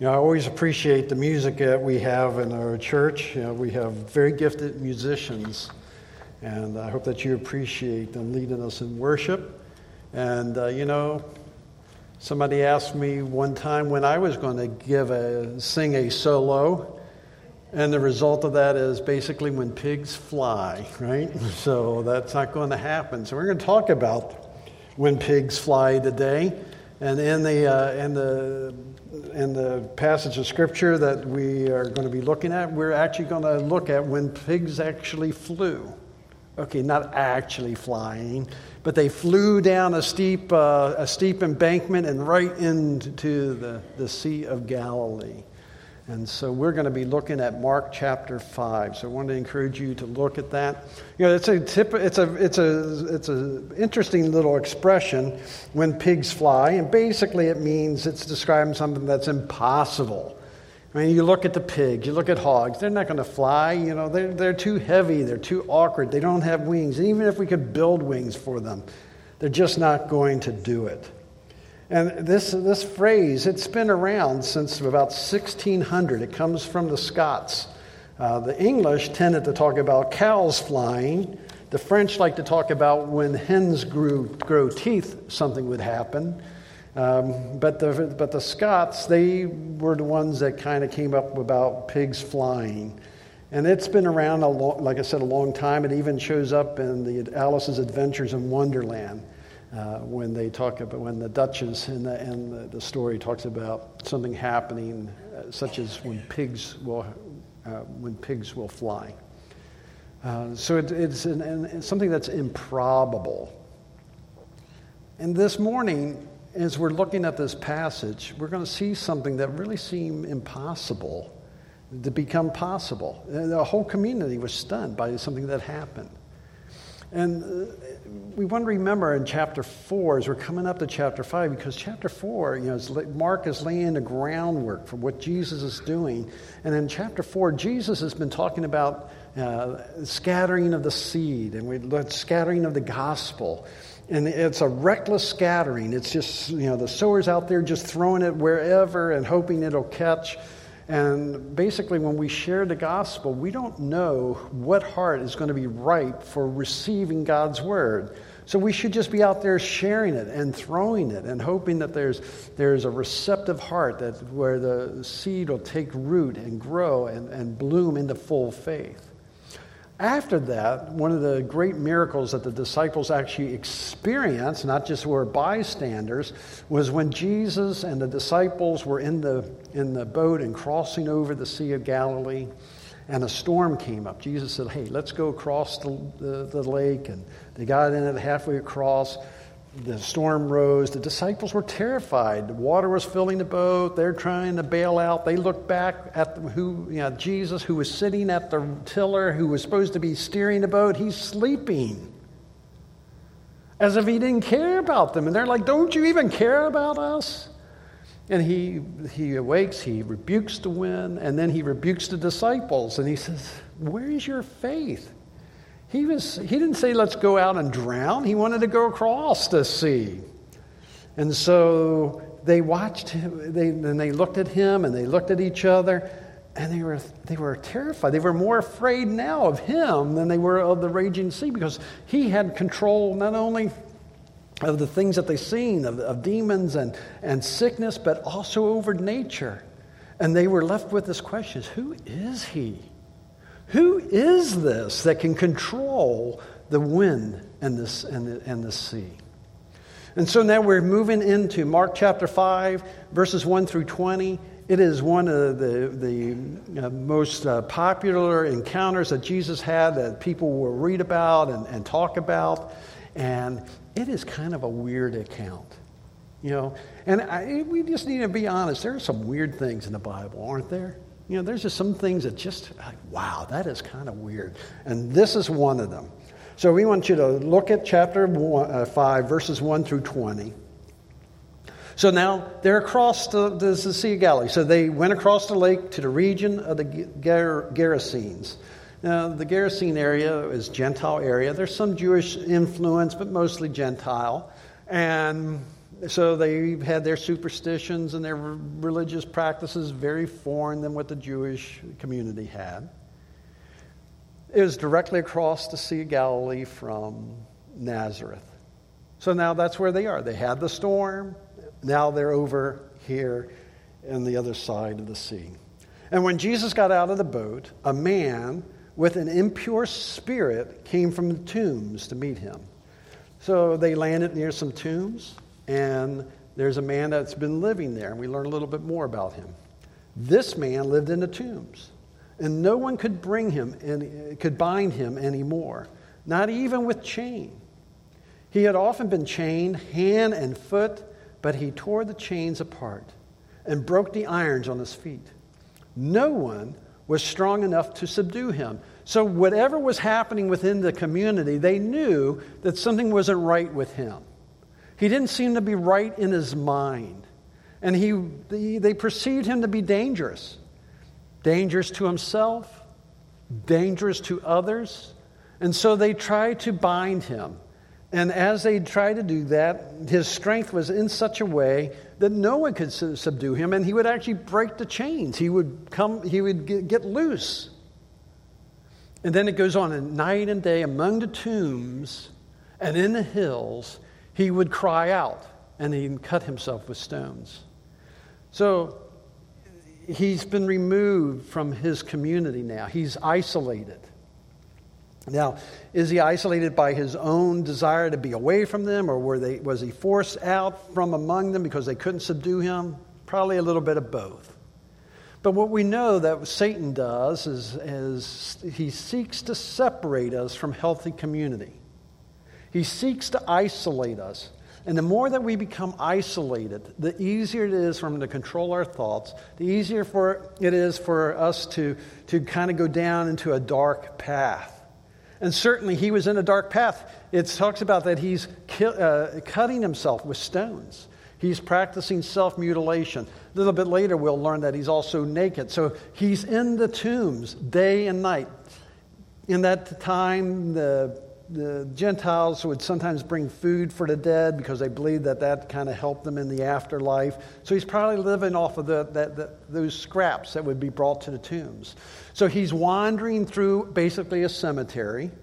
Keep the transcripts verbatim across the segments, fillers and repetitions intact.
You know, I always appreciate the music that we have in our church. You know, we have very gifted musicians, and I hope that you appreciate them leading us in worship. And, uh, you know, somebody asked me one time when I was going to give a sing a solo, and the result of that is basically when pigs fly, right? So that's not going to happen. So we're going to talk about when pigs fly today. And in the uh, in the in the passage of scripture that we are going to be looking at, we're actually going to look at when pigs actually flew. Okay, not actually flying, but they flew down a steep uh, a steep embankment and right into the, the Sea of Galilee. And so we're going to be looking at Mark chapter five. So I want to encourage you to look at that. You know, it's a tip, it's a it's a it's a interesting little expression, when pigs fly, and basically it means it's describing something that's impossible. I mean, you look at the pigs, you look at hogs, they're not going to fly. You know, they're they're too heavy, they're too awkward, they don't have wings. And even if we could build wings for them, they're just not going to do it. And this this phrase, it's been around since about sixteen hundred. It comes from the Scots. Uh, the English tended to talk about cows flying. The French like to talk about when hens grew grow teeth, something would happen. Um, but the but the Scots, they were the ones that kind of came up about pigs flying. And it's been around, a long, like I said, a long time. It even shows up in the Alice's Adventures in Wonderland. Uh, when they talk about, when the Duchess in the, in the, the story talks about something happening, uh, such as when pigs will, uh, when pigs will fly. Uh, so it, it's, an, an, it's something that's improbable. And this morning, as we're looking at this passage, we're going to see something that really seemed impossible to become possible. And the whole community was stunned by something that happened. And uh, we want to remember in chapter four, as we're coming up to chapter five, because chapter four, you know, is, Mark is laying the groundwork for what Jesus is doing. And in chapter four, Jesus has been talking about uh, scattering of the seed, and we looked scattering of the gospel. And it's a reckless scattering. It's just, you know, the sower's out there just throwing it wherever and hoping it'll catch. And basically, when we share the gospel, we don't know what heart is going to be ripe for receiving God's word. So we should just be out there sharing it and throwing it and hoping that there's there's a receptive heart, that where the seed will take root and grow and, and bloom into full faith. After that, one of the great miracles that the disciples actually experienced, not just were bystanders, was when Jesus and the disciples were in the in the boat and crossing over the Sea of Galilee, and a storm came up. Jesus said, hey, let's go across the, the, the lake, and they got in it halfway across. The storm rose. The disciples were terrified. The water was filling the boat. They're trying to bail out. They looked back at the, who, you know, Jesus, who was sitting at the tiller, who was supposed to be steering the boat. He's sleeping, as if he didn't care about them. And they're like, don't you even care about us? And he he awakes. He rebukes the wind, and then he rebukes the disciples. And he says, where is your faith? He was. He didn't say, let's go out and drown. He wanted to go across the sea. And so they watched him, they, and they looked at him, and they looked at each other, and they were they were terrified. They were more afraid now of him than they were of the raging sea, because he had control not only of the things that they've seen, of, of demons and, and sickness, but also over nature. And they were left with this question, who is he? Who is this that can control the wind and, this, and, the, and the sea? And so now we're moving into Mark chapter five, verses one through twenty. It is one of the, the uh, most uh, popular encounters that Jesus had, that people will read about and, and talk about. And it is kind of a weird account, you know. And I, we just need to be honest. There are some weird things in the Bible, aren't there? You know, there's just some things that just, like, wow, that is kind of weird. And this is one of them. So we want you to look at chapter one, uh, five, verses one through twenty. So now they're across the, the, the Sea of Galilee. So they went across the lake to the region of the Ger- Gerasenes. Now, the Gerasene area is Gentile area. There's some Jewish influence, but mostly Gentile. And so they had their superstitions and their religious practices very foreign than what the Jewish community had. It was directly across the Sea of Galilee from Nazareth. So now that's where they are. They had the storm. Now they're over here on the other side of the sea. And when Jesus got out of the boat, a man with an impure spirit came from the tombs to meet him. So they landed near some tombs, and there's a man that's been living there, and we learn a little bit more about him. This man lived in the tombs, and no one could bring him and could bind him anymore, not even with chain. He had often been chained hand and foot, but he tore the chains apart and broke the irons on his feet. No one was strong enough to subdue him. So whatever was happening within the community, they knew that something wasn't right with him. He didn't seem to be right in his mind. And he, they, they perceived him to be dangerous. Dangerous to himself, dangerous to others. And so they tried to bind him. And as they tried to do that, his strength was in such a way that no one could subdue him, and he would actually break the chains. He would come, he would get, get loose. And then it goes on, and night and day among the tombs and in the hills, he would cry out, and he'd cut himself with stones. So he's been removed from his community now. He's isolated. Now, is he isolated by his own desire to be away from them, or were they, was he forced out from among them because they couldn't subdue him? Probably a little bit of both. But what we know that Satan does is, is he seeks to separate us from healthy community. He seeks to isolate us. And the more that we become isolated, the easier it is for him to control our thoughts, the easier for it is for us to, to kind of go down into a dark path. And certainly he was in a dark path. It talks about that he's ki- uh, cutting himself with stones. He's practicing self-mutilation. A little bit later we'll learn that he's also naked. So he's in the tombs day and night. In that time, the, the Gentiles would sometimes bring food for the dead because they believed that that kind of helped them in the afterlife. So he's probably living off of the, that, the, those scraps that would be brought to the tombs. So he's wandering through basically a cemetery,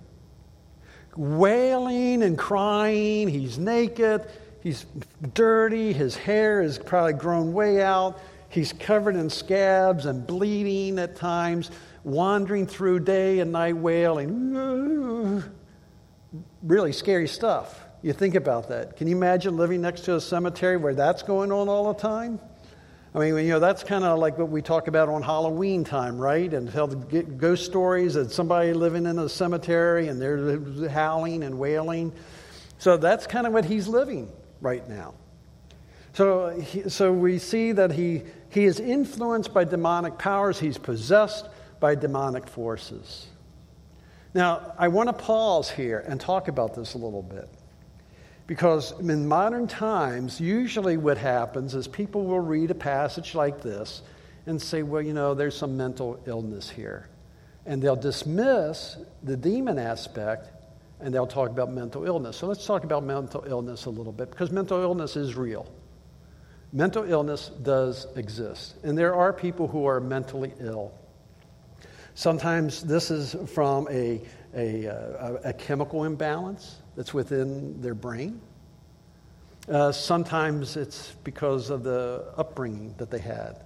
wailing and crying. He's naked. He's dirty. His hair is probably grown way out. He's covered in scabs and bleeding at times, wandering through day and night wailing. Really scary stuff. You think about that. Can you imagine living next to a cemetery where that's going on all the time? I mean, you know, that's kind of like what we talk about on Halloween time, right? And tell the ghost stories of somebody living in a cemetery and they're howling and wailing. So that's kind of what he's living right now. So, he, so we see that he he is influenced by demonic powers. He's possessed by demonic forces. Now, I want to pause here and talk about this a little bit. Because in modern times, usually what happens is people will read a passage like this and say, well, you know, there's some mental illness here. And they'll dismiss the demon aspect and they'll talk about mental illness. So let's talk about mental illness a little bit, because mental illness is real. Mental illness does exist. And there are people who are mentally ill. Sometimes this is from a, a, a, a chemical imbalance that's within their brain. Uh, sometimes it's because of the upbringing that they had.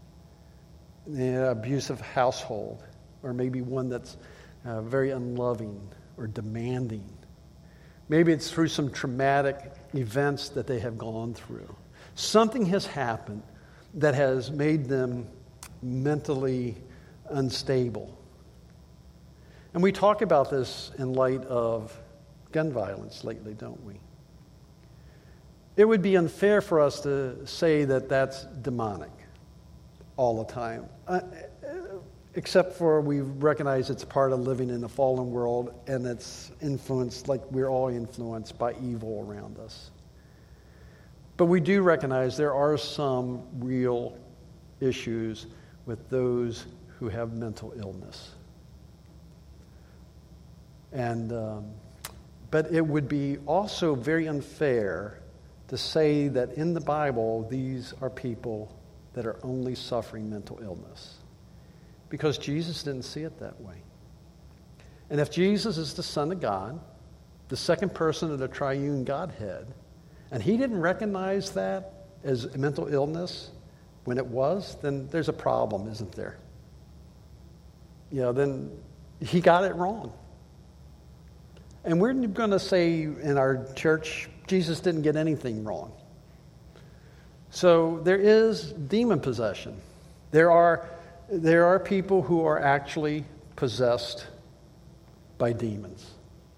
The abusive household, or maybe one that's uh, very unloving or demanding. Maybe it's through some traumatic events that they have gone through. Something has happened that has made them mentally unstable. And we talk about this in light of gun violence lately, don't we? It would be unfair for us to say that that's demonic all the time, uh, except for we recognize it's part of living in a fallen world and it's influenced, like we're all influenced by evil around us. But we do recognize there are some real issues with those who have mental illness. And, um, but it would be also very unfair to say that in the Bible, these are people that are only suffering mental illness. Because Jesus didn't see it that way. And if Jesus is the Son of God, the second person of the triune Godhead, and he didn't recognize that as mental illness when it was, then there's a problem, isn't there? You know, then he got it wrong. And we're going to say in our church, Jesus didn't get anything wrong. So there is demon possession. There are, there are people who are actually possessed by demons.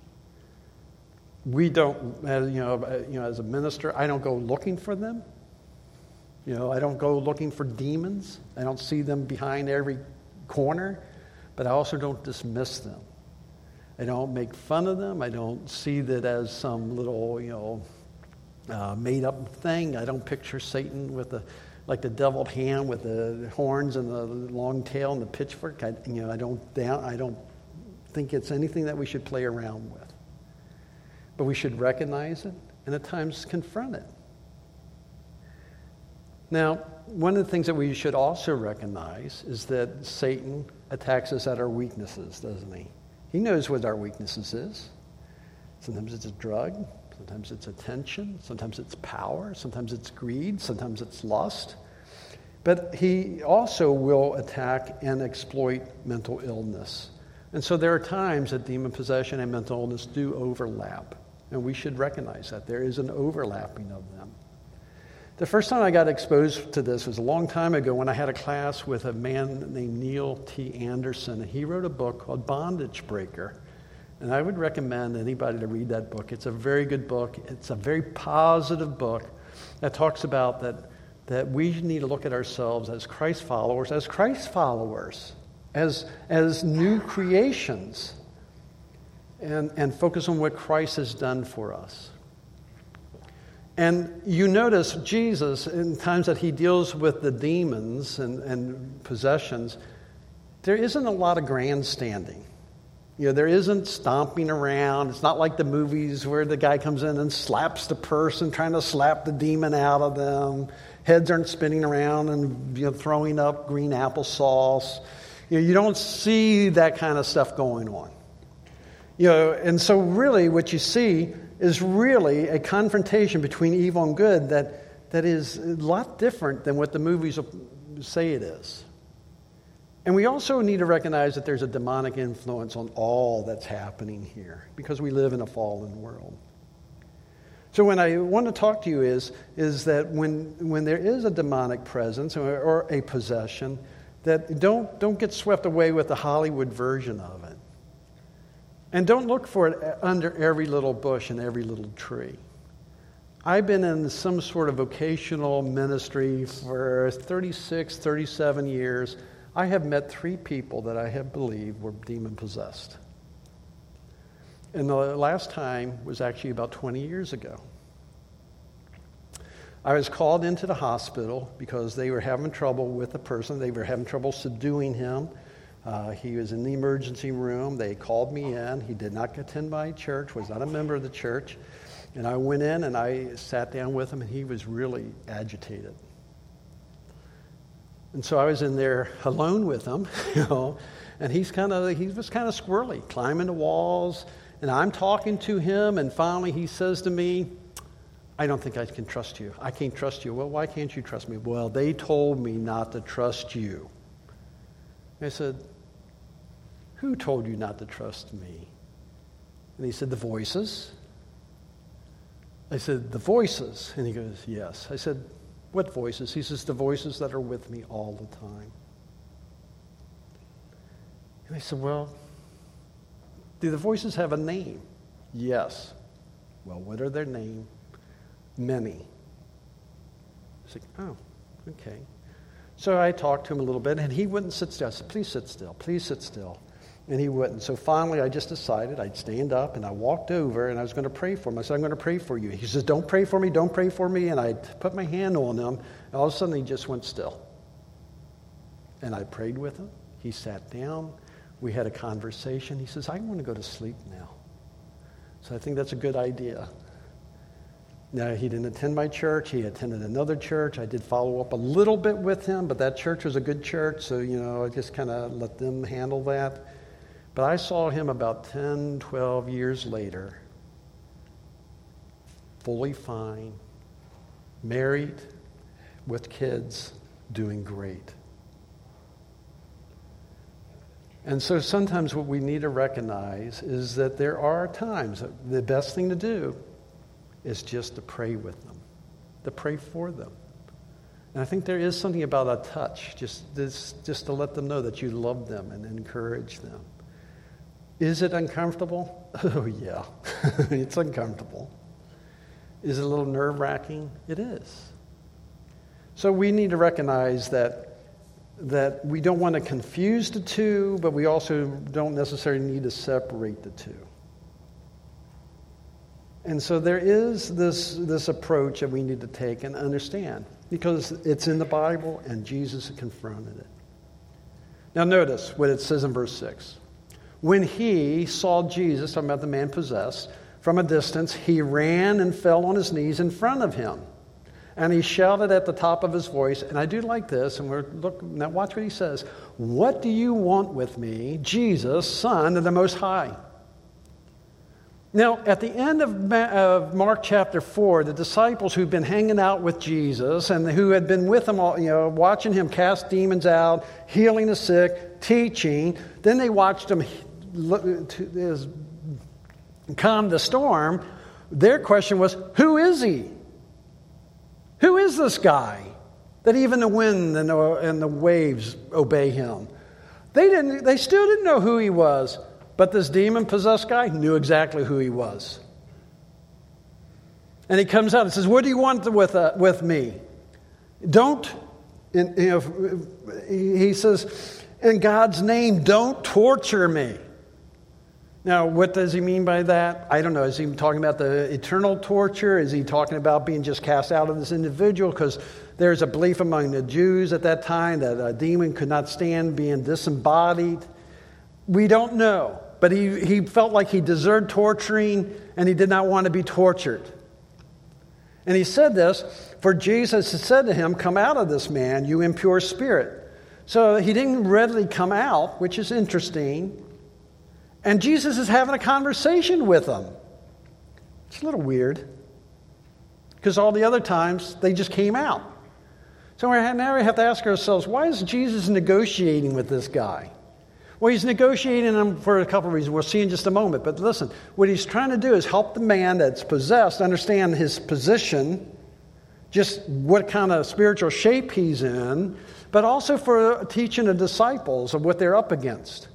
We don't, as, you know, you know, as a minister, I don't go looking for them. You know, I don't go looking for demons. I don't see them behind every corner, but I also don't dismiss them. I don't make fun of them. I don't see that as some little, you know, uh, made-up thing. I don't picture Satan with the, like the deviled hand with the horns and the long tail and the pitchfork. I, you know, I don't, I don't think it's anything that we should play around with. But we should recognize it and at times confront it. Now, one of the things that we should also recognize is that Satan attacks us at our weaknesses, doesn't he? He knows what our weaknesses is. Sometimes it's a drug, sometimes it's attention, sometimes it's power, sometimes it's greed, sometimes it's lust. But he also will attack and exploit mental illness. And so there are times that demon possession and mental illness do overlap. And we should recognize that. There is an overlapping of them. The first time I got exposed to this was a long time ago when I had a class with a man named Neil T. Anderson. And he wrote a book called Bondage Breaker. And I would recommend anybody to read that book. It's a very good book. It's a very positive book that talks about that, that we need to look at ourselves as Christ followers, as Christ followers, as, as new creations. And, and focus on what Christ has done for us. And you notice Jesus, in times that he deals with the demons and, and possessions, there isn't a lot of grandstanding. You know, there isn't stomping around. It's not like the movies where the guy comes in and slaps the person, trying to slap the demon out of them. Heads aren't spinning around and, you know, throwing up green applesauce. You know, you don't see that kind of stuff going on. You know, and so really what you see is really a confrontation between evil and good that, that is a lot different than what the movies say it is. And we also need to recognize that there's a demonic influence on all that's happening here because we live in a fallen world. So when I want to talk to you is, is that when, when there is a demonic presence or, or a possession, that don't, don't get swept away with the Hollywood version of it. And don't look for it under every little bush and every little tree. I've been in some sort of vocational ministry for thirty-six, thirty-seven years. I have met three people that I have believed were demon-possessed. And the last time was actually about twenty years ago. I was called into the hospital because they were having trouble with a person. They were having trouble subduing him. Uh, he was in the emergency room. They called me in. He did not attend my church, was not a member of the church. And I went in and I sat down with him, and he was really agitated. And so I was in there alone with him, you know, and he's kind of he was kind of squirrely, climbing the walls. And I'm talking to him, and finally he says to me, "I don't think I can trust you. I can't trust you." "Well, why can't you trust me?" "Well, they told me not to trust you." I said, "Who told you not to trust me?" And he said, "The voices." I said, "The voices?" And he goes, "Yes." I said, "What voices?" He says, "The voices that are with me all the time." And I said, "Well, do the voices have a name?" "Yes." "Well, what are their name?" "Many." I said, "Oh, okay." So I talked to him a little bit, and he wouldn't sit still. I said, "Please sit still, please sit still." And he wouldn't. So finally, I just decided I'd stand up, and I walked over, and I was going to pray for him. I said, "I'm going to pray for you." He says, "Don't pray for me, don't pray for me." And I put my hand on him, and all of a sudden, he just went still. And I prayed with him. He sat down. We had a conversation. He says, "I want to go to sleep now." So I think that's a good idea. Now, he didn't attend my church. He attended another church. I did follow up a little bit with him, but that church was a good church, so, you know, I just kind of let them handle that. But I saw him about ten, twelve years later, fully fine, married, with kids, doing great. And so sometimes what we need to recognize is that there are times that the best thing to do is just to pray with them, to pray for them. And I think there is something about a touch, just, this, just to let them know that you love them and encourage them. Is it uncomfortable? Oh, yeah. It's uncomfortable. Is it a little nerve-wracking? It is. So we need to recognize that, that we don't want to confuse the two, but we also don't necessarily need to separate the two. And so there is this, this approach that we need to take and understand, because it's in the Bible and Jesus confronted it. Now notice what it says in verse six. When he saw Jesus, talking about the man possessed, from a distance, he ran and fell on his knees in front of him. And he shouted at the top of his voice, and I do like this, and we're look now watch what he says. What do you want with me, Jesus, Son of the Most High? Now, at the end of, of Mark chapter four, the disciples who've been hanging out with Jesus and who had been with him, all, you know, watching him cast demons out, healing the sick, teaching, then they watched him calm the storm. Their question was, who is he? Who is this guy that even the wind and the, and the waves obey him? They didn't. They still didn't know who he was. But this demon-possessed guy knew exactly who he was. And he comes out and says, what do you want with, uh, with me? Don't, in, you know, he says, in God's name, don't torture me. Now, what does he mean by that? I don't know. Is he talking about the eternal torture? Is he talking about being just cast out of this individual? Because there's a belief among the Jews at that time that a demon could not stand being disembodied. We don't know. But he, he felt like he deserved torturing, and he did not want to be tortured. And he said this, for Jesus had said to him, come out of this man, you impure spirit. So he didn't readily come out, which is interesting. And Jesus is having a conversation with him. It's a little weird. Because all the other times, they just came out. So now we have to ask ourselves, why is Jesus negotiating with this guy? Well, he's negotiating them for a couple of reasons. We'll see in just a moment. But listen, what he's trying to do is help the man that's possessed understand his position, just what kind of spiritual shape he's in, but also for teaching the disciples of what they're up against.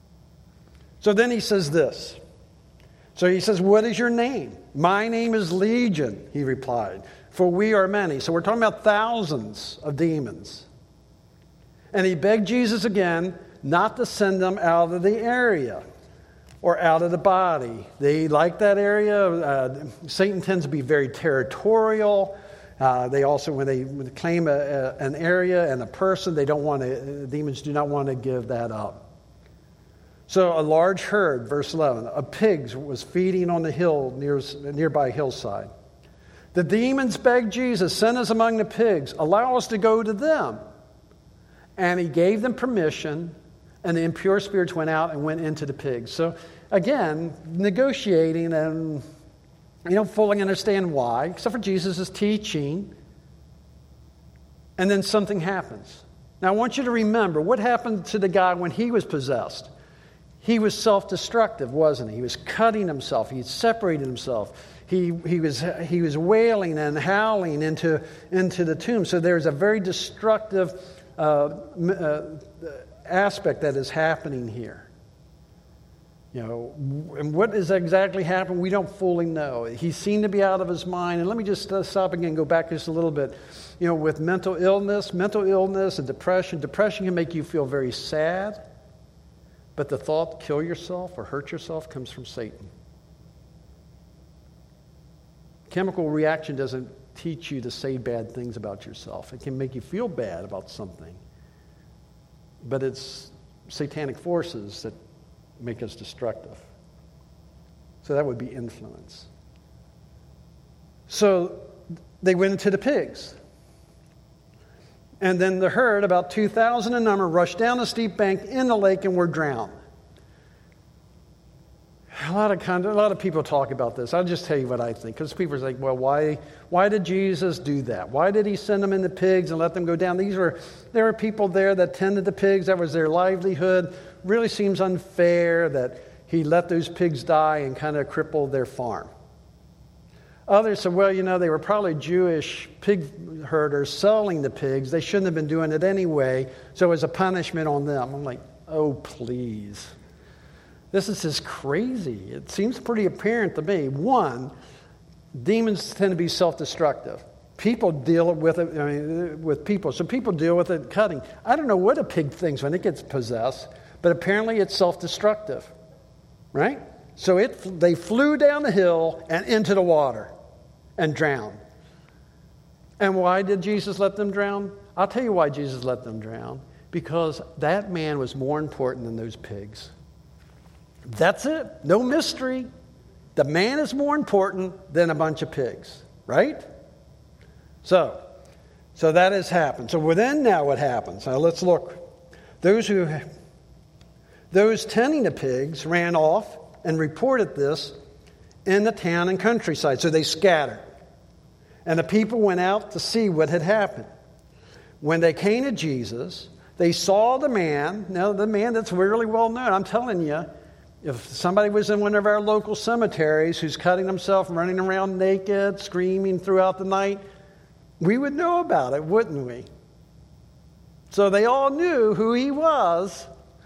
So then he says this. So he says, what is your name? My name is Legion, he replied, for we are many. So we're talking about thousands of demons. And he begged Jesus again not to send them out of the area or out of the body. They like that area. Uh, Satan tends to be very territorial. Uh, they also, when they claim a, a, an area and a person, they don't want to, demons do not want to give that up. So a large herd, verse eleven, of pigs was feeding on the hill near, nearby hillside. The demons begged Jesus, send us among the pigs, allow us to go to them. And he gave them permission, and the impure spirits went out and went into the pigs. So again, negotiating, and you don't fully understand why, except for Jesus' teaching. And then something happens. Now I want you to remember, what happened to the guy when he was possessed? He was self-destructive, wasn't he? He was cutting himself. He separated himself. He, he, was, he was wailing and howling into, into the tomb. So there's a very destructive uh, uh, aspect that is happening here. You know, and what is exactly happening, we don't fully know. He seemed to be out of his mind. And let me just uh, stop again and go back just a little bit. You know, with mental illness, mental illness and depression, depression can make you feel very sad. But the thought, kill yourself or hurt yourself, comes from Satan. Chemical reaction doesn't teach you to say bad things about yourself. It can make you feel bad about something. But it's satanic forces that make us destructive. So that would be influence. So they went into the pigs. And then the herd, about two thousand in number, rushed down a steep bank in the lake and were drowned. A lot of kind of, a lot of people talk about this. I'll just tell you what I think. Because people are like, well, why, why did Jesus do that? Why did he send them into pigs and let them go down? These were, there were people there that tended the pigs. That was their livelihood. Really seems unfair that he let those pigs die and kind of crippled their farm. Others said, well, you know, they were probably Jewish pig herders selling the pigs. They shouldn't have been doing it anyway, so it was a punishment on them. I'm like, oh, please. This is just crazy. It seems pretty apparent to me. One, demons tend to be self-destructive. People deal with it, I mean, with people. So people deal with it cutting. I don't know what a pig thinks when it gets possessed, but apparently it's self-destructive, right? So it they flew down the hill and into the water and drowned. And why did Jesus let them drown? I'll tell you why Jesus let them drown. Because that man was more important than those pigs. That's it. No mystery. The man is more important than a bunch of pigs, right? So, so that has happened. So then now what happens? Now let's look. Those who, those tending the pigs ran off and reported this in the town and countryside. So they scattered. And the people went out to see what had happened. When they came to Jesus, they saw the man. Now, the man that's really well known. I'm telling you, if somebody was in one of our local cemeteries who's cutting himself, running around naked, screaming throughout the night, we would know about it, wouldn't we? So they all knew who he was.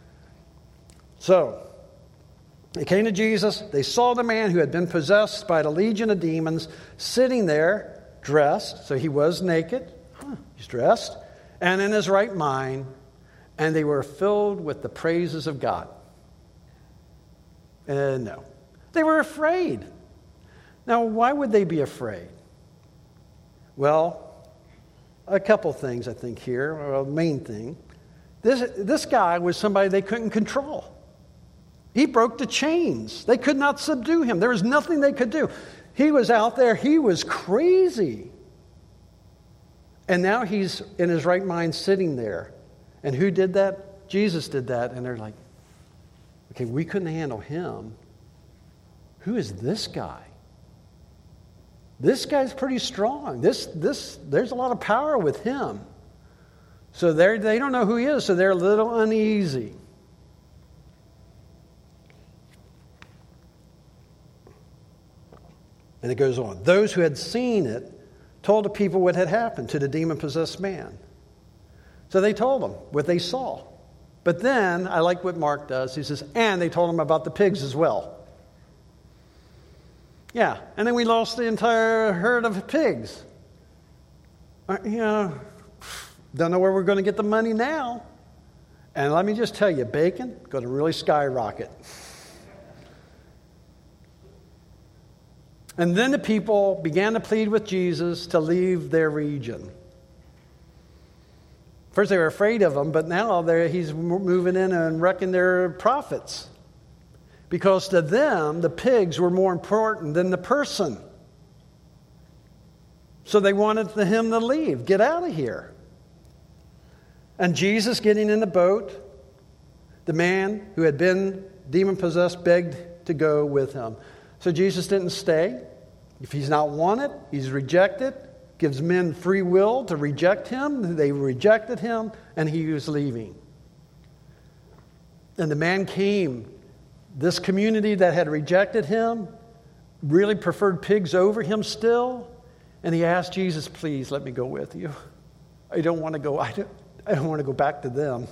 So they came to Jesus. They saw the man who had been possessed by the legion of demons sitting there, dressed. So he was naked. Huh, he's dressed. And in his right mind. And they were filled with the praises of God. Uh, no. They were afraid. Now, why would they be afraid? Well, a couple things I think here. Well, the main thing. This, this guy was somebody they couldn't control. He broke the chains. They could not subdue him. There was nothing they could do. He was out there. He was crazy. And now he's in his right mind sitting there. And who did that? Jesus did that. And they're like, okay, we couldn't handle him. Who is this guy? This guy's pretty strong. This, this, there's a lot of power with him. So they they don't know who he is, so they're a little uneasy. And it goes on. Those who had seen it told the people what had happened to the demon-possessed man. So they told them what they saw. But then, I like what Mark does. He says, and they told them about the pigs as well. Yeah, and then we lost the entire herd of pigs. Uh, you know, don't know where we're going to get the money now. And let me just tell you, bacon going to really skyrocket. And then the people began to plead with Jesus to leave their region. First they were afraid of him, but now he's moving in and wrecking their profits. Because to them, the pigs were more important than the person. So they wanted him to leave, get out of here. And Jesus getting in the boat, the man who had been demon-possessed begged to go with him. So Jesus didn't stay. If he's not wanted, he's rejected. Gives men free will to reject him. They rejected him, and he was leaving. And the man came. This community that had rejected him really preferred pigs over him still. And he asked Jesus, please let me go with you. I don't want to go. I don't, I don't want to go back to them.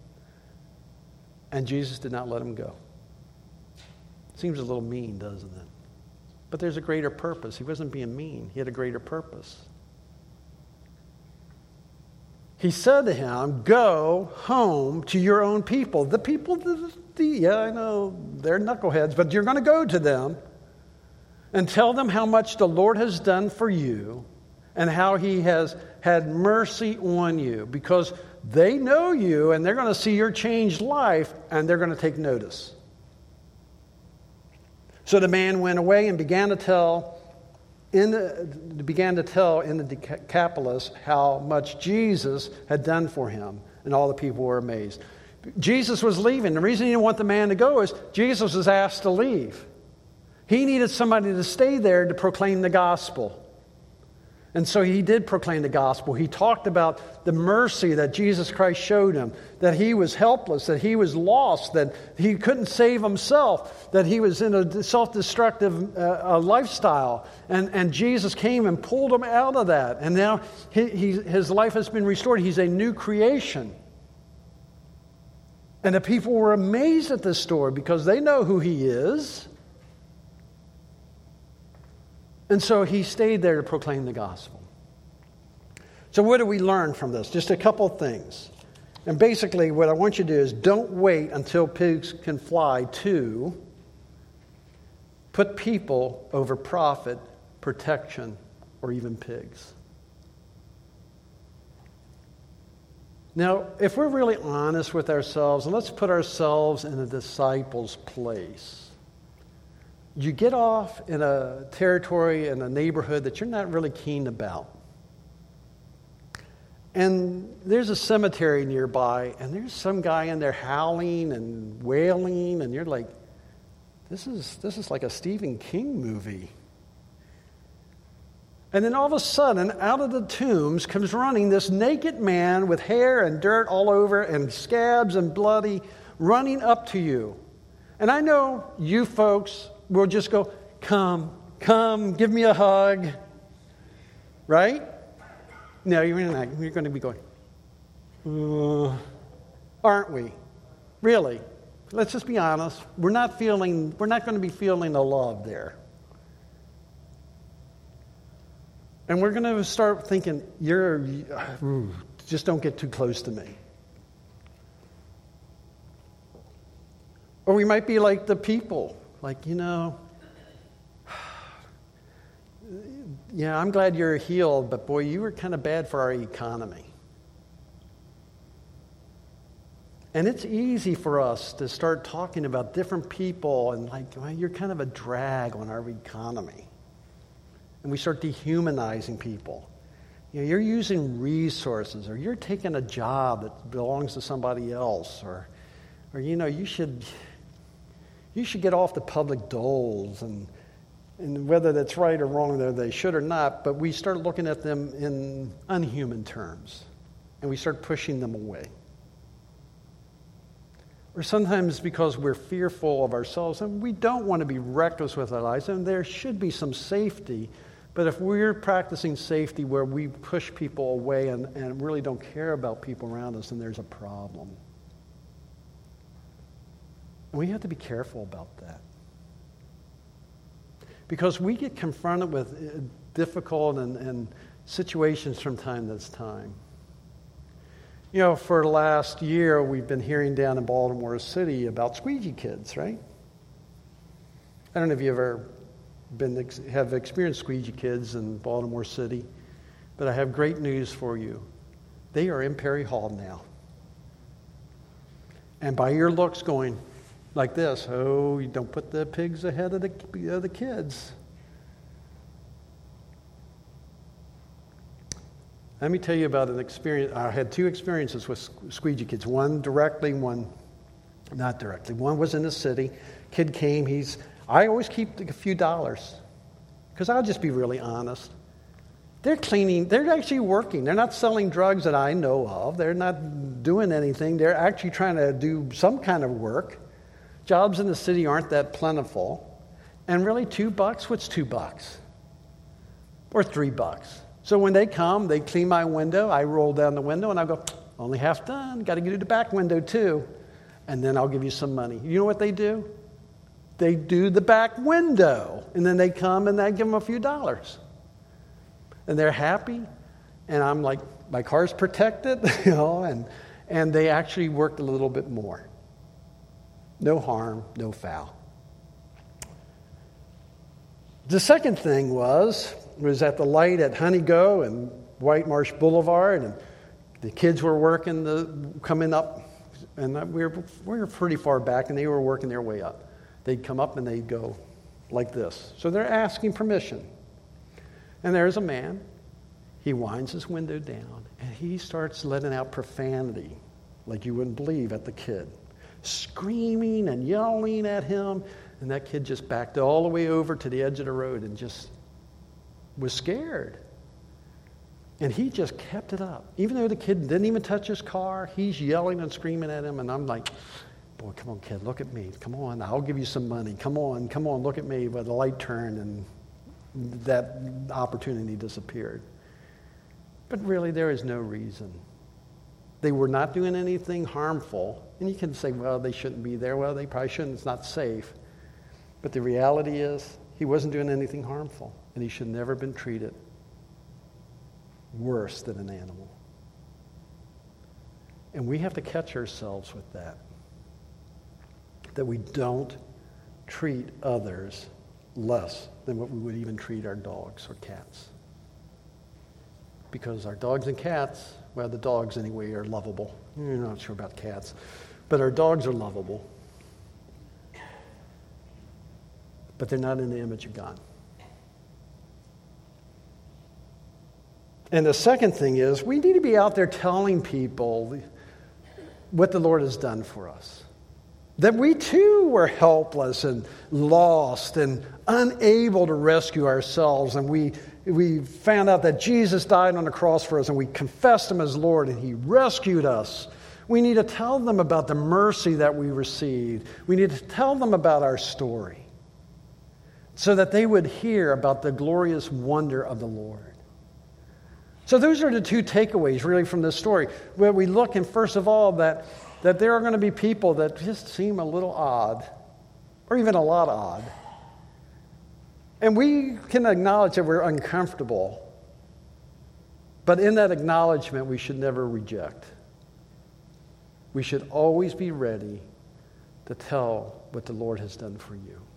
And Jesus did not let him go. Seems a little mean, doesn't it? But there's a greater purpose. He wasn't being mean. He had a greater purpose. He said to him, go home to your own people. The people, the, the, yeah, I know, they're knuckleheads, but you're going to go to them and tell them how much the Lord has done for you and how he has had mercy on you, because they know you and they're going to see your changed life and they're going to take notice. So the man went away and began to tell in the, began to tell in the Decapolis how much Jesus had done for him, and all the people were amazed. Jesus was leaving. The reason he didn't want the man to go is Jesus was asked to leave. He needed somebody to stay there to proclaim the gospel. And so he did proclaim the gospel. He talked about the mercy that Jesus Christ showed him, that he was helpless, that he was lost, that he couldn't save himself, that he was in a self-destructive uh, lifestyle. And, and Jesus came and pulled him out of that. And now he, he, his life has been restored. He's a new creation. And the people were amazed at this story because they know who he is. And so he stayed there to proclaim the gospel. So what do we learn from this? Just a couple of things. And basically what I want you to do is don't wait until pigs can fly to put people over profit, protection, or even pigs. Now, if we're really honest with ourselves, and let's put ourselves in a disciple's place. You get off in a territory, in a neighborhood that you're not really keen about. And there's a cemetery nearby, and there's some guy in there howling and wailing, and you're like, this is this is like a Stephen King movie. And then all of a sudden, out of the tombs comes running this naked man with hair and dirt all over and scabs and bloody, running up to you. And I know you folks will just go, come, come, give me a hug. Right? No, you're, not, you're going to be going, uh, aren't we? Really? Let's just be honest. We're not feeling, we're not going to be feeling the love there. And we're going to start thinking, you're, just don't get too close to me. Or we might be like the people. Like, you know, yeah, I'm glad you're healed, but boy, you were kind of bad for our economy. And it's easy for us to start talking about different people and like, well, you're kind of a drag on our economy. And we start dehumanizing people. You know, you're using resources, or you're taking a job that belongs to somebody else, or, or you know, you should... You should get off the public doles, and, and whether that's right or wrong, whether they should or not, but we start looking at them in unhuman terms, and we start pushing them away. Or sometimes because we're fearful of ourselves, and we don't want to be reckless with our lives, and there should be some safety, but if we're practicing safety where we push people away and, and really don't care about people around us, then there's a problem. We have to be careful about that. Because we get confronted with difficult and, and situations from time to time. You know, for the last year, we've been hearing down in Baltimore City about squeegee kids, right? I don't know if you ever been have experienced squeegee kids in Baltimore City, but I have great news for you. They are in Perry Hall now. And by your looks going like this, oh, you don't put the pigs ahead of the, of the kids. Let me tell you about an experience. I had two experiences with squeegee kids. One directly, one not directly. One was in the city. Kid came. He's. I always keep a few dollars because I'll just be really honest. They're cleaning. They're actually working. They're not selling drugs that I know of. They're not doing anything. They're actually trying to do some kind of work. Jobs in the city aren't that plentiful. And really, two bucks? What's two bucks? Or three bucks? So when they come, they clean my window. I roll down the window, and I go, only half done. Got to get to the back window, too. And then I'll give you some money. You know what they do? They do the back window. And then they come, and I give them a few dollars. And they're happy. And I'm like, my car's protected, you know, and, and they actually worked a little bit more. No harm, no foul. The second thing was, was at the light at Honeygo and White Marsh Boulevard, and the kids were working, the coming up, and we were, we were pretty far back, and they were working their way up. They'd come up and they'd go like this. So they're asking permission. And there's a man. He winds his window down, and he starts letting out profanity like you wouldn't believe at the kid, screaming and yelling at him. And that kid just backed all the way over to the edge of the road and just was scared. And he just kept it up. Even though the kid didn't even touch his car, he's yelling and screaming at him. And I'm like, boy, come on, kid, look at me. Come on, I'll give you some money. Come on, come on, look at me. But the light turned and that opportunity disappeared. But really, there is no reason. They were not doing anything harmful. And you can say, well, they shouldn't be there. Well, they probably shouldn't. It's not safe. But the reality is, he wasn't doing anything harmful. And he should never have been treated worse than an animal. And we have to catch ourselves with that. That we don't treat others less than what we would even treat our dogs or cats. Because our dogs and cats, well, the dogs anyway are lovable. You're not sure about cats. But our dogs are lovable. But they're not in the image of God. And the second thing is, we need to be out there telling people what the Lord has done for us. That we too were helpless and lost and unable to rescue ourselves. And we, we found out that Jesus died on the cross for us, and we confessed him as Lord, and he rescued us. We need to tell them about the mercy that we received. We need to tell them about our story so that they would hear about the glorious wonder of the Lord. So those are the two takeaways really from this story, where we look, and first of all, that, that there are going to be people that just seem a little odd, or even a lot odd. And we can acknowledge that we're uncomfortable, but in that acknowledgement, we should never reject. We should always be ready to tell what the Lord has done for you.